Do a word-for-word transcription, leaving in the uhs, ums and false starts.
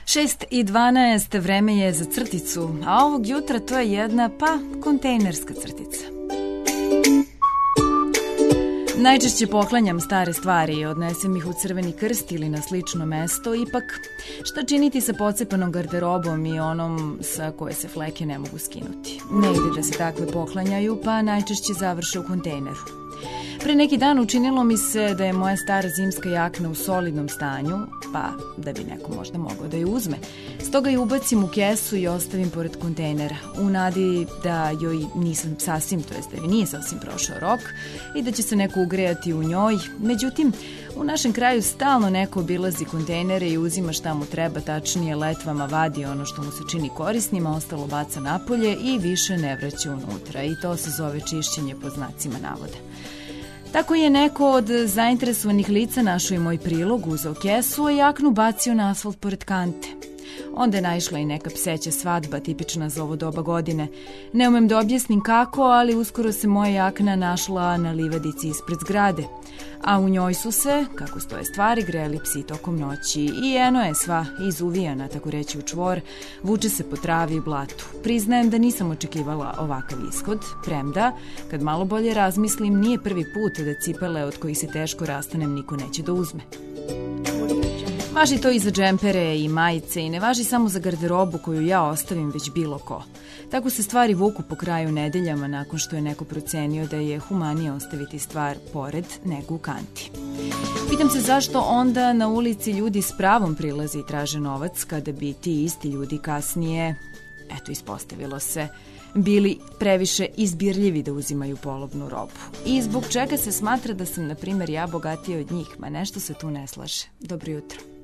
šest i dvanaest, vreme je za crticu, a ovog jutra to je jedna, pa, kontejnerska crtica. Najčešće poklanjam stare stvari i odnesem ih u Crveni krst ili na slično mesto, ipak šta činiti sa pocepanom garderobom i onom sa koje se fleke ne mogu skinuti? Ne ide da se takve poklanjaju, pa najčešće završe u kontejneru. Pre neki dan učinilo mi se da je moja stara zimska jakna u solidnom stanju, pa da bi neko možda mogao da ju uzme. Stoga ju ubacim u kesu i ostavim pored kontejnera, u nadi da joj nisam sasvim, to jest da joj nije sasvim prošao rok i da će se neko ugrejati u njoj. Međutim, u našem kraju stalno neko obilazi kontejnere i uzima šta mu treba, tačnije letvama vadi ono što mu se čini korisnim, a ostalo baca napolje i više ne vraća unutra. I to se zove čišćenje pod znacima navoda. Tako je neko od zainteresovanih lica našao i moj prilog, uzeo kesu, a jaknu bacio na asfalt pored kante. Onda je naišla i neka pseća svadba, tipična za ovo doba godine. Ne umem da objasnim kako, ali uskoro se moja jakna našla na livadici ispred zgrade. A u njoj su se, kako stoje stvari, greli psi tokom noći. I eno je sva izuvijana, tako reći, u čvor, vuče se po travi i blatu. Priznajem da nisam očekivala ovakav ishod, premda, kad malo bolje razmislim, nije prvi put da cipele od kojih se teško rastanem niko neće da uzme. Važi to i za džempere i majice i ne važi samo za garderobu koju ja ostavim, već bilo ko. Tako se stvari vuku po kraju nedeljama nakon što je neko procenio da je humanije ostaviti stvar pored nego u kanti. Pitam se zašto onda na ulici ljudi s pravom prilaze i traže novac kada bi ti isti ljudi kasnije, eto ispostavilo se, bili previše izbirljivi da uzimaju polovnu robu. I zbog čega se smatra da sam, na primjer, ja bogatija od njih, ma nešto se tu ne slaže. Dobro jutro.